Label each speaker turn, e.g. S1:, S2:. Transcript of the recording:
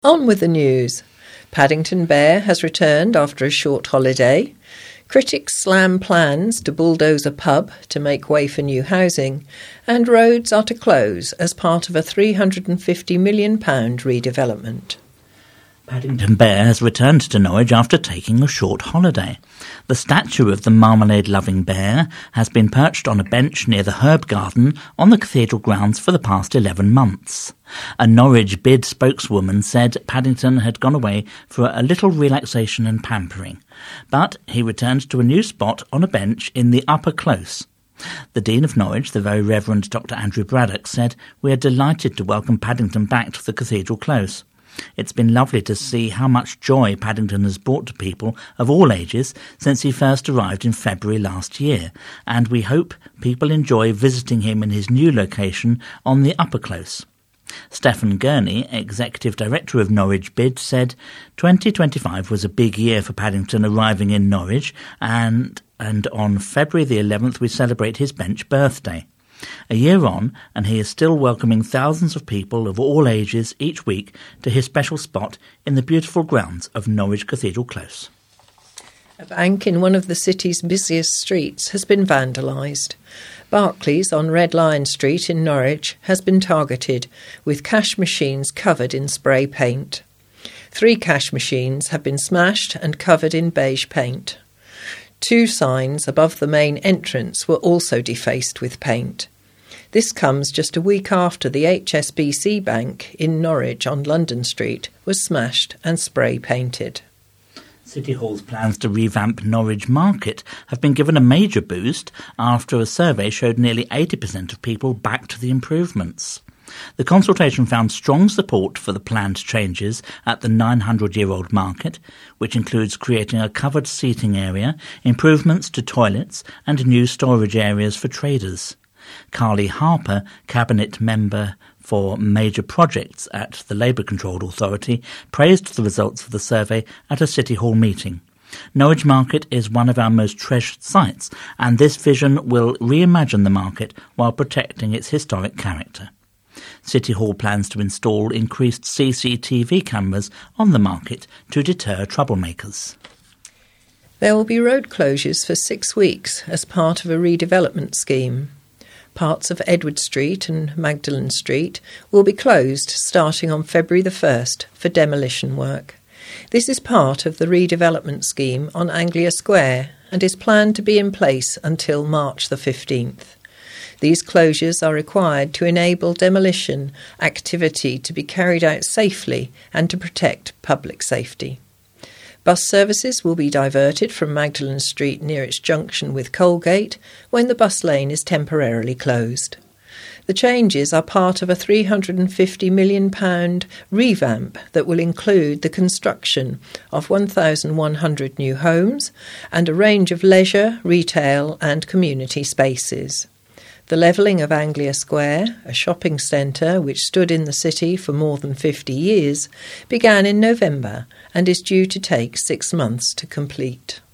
S1: On with the news. Paddington Bear has returned after a short holiday. Critics slam plans to bulldoze a pub to make way for new housing, and roads are to close as part of a £350 million redevelopment.
S2: Paddington Bear has returned to Norwich after taking a short holiday. The statue of the marmalade-loving bear has been perched on a bench near the herb garden on the cathedral grounds for the past 11 months. A Norwich bid spokeswoman said Paddington had gone away for a little relaxation and pampering, but he returned to a new spot on a bench in the Upper Close. The Dean of Norwich, the Very Reverend Dr. Andrew Braddock, said, "We are delighted to welcome Paddington back to the cathedral close. It's been lovely to see how much joy Paddington has brought to people of all ages since he first arrived in February last year, and we hope people enjoy visiting him in his new location on the Upper Close." Stephen Gurney, Executive Director of Norwich Bid, said 2025 was a big year for Paddington arriving in Norwich, and on February the 11th we celebrate his bench birthday. A year on, and he is still welcoming thousands of people of all ages each week to his special spot in the beautiful grounds of Norwich Cathedral Close.
S1: A bank in one of the city's busiest streets has been vandalised. Barclays on Red Lion Street in Norwich has been targeted, with cash machines covered in spray paint. 3 cash machines have been smashed and covered in beige paint. 2 signs above the main entrance were also defaced with paint. This comes just a week after the HSBC Bank in Norwich on London Street was smashed and spray painted.
S2: City Hall's plans to revamp Norwich Market have been given a major boost after a survey showed nearly 80% of people backed the improvements. The consultation found strong support for the planned changes at the 900-year-old market, which includes creating a covered seating area, improvements to toilets and new storage areas for traders. Carly Harper, Cabinet Member for Major Projects at the Labour-controlled authority, praised the results of the survey at a City Hall meeting. Norwich Market is one of our most treasured sites, and this vision will reimagine the market while protecting its historic character. City Hall plans to install increased CCTV cameras on the market to deter troublemakers.
S1: There will be road closures for 6 weeks as part of a redevelopment scheme. Parts of Edward Street and Magdalen Street will be closed starting on February the 1st for demolition work. This is part of the redevelopment scheme on Anglia Square and is planned to be in place until March the 15th. These closures are required to enable demolition activity to be carried out safely and to protect public safety. Bus services will be diverted from Magdalen Street near its junction with Colgate when the bus lane is temporarily closed. The changes are part of a £350 million revamp that will include the construction of 1,100 new homes and a range of leisure, retail and community spaces. The levelling of Anglia Square, a shopping centre which stood in the city for more than 50 years, began in November and is due to take 6 months to complete.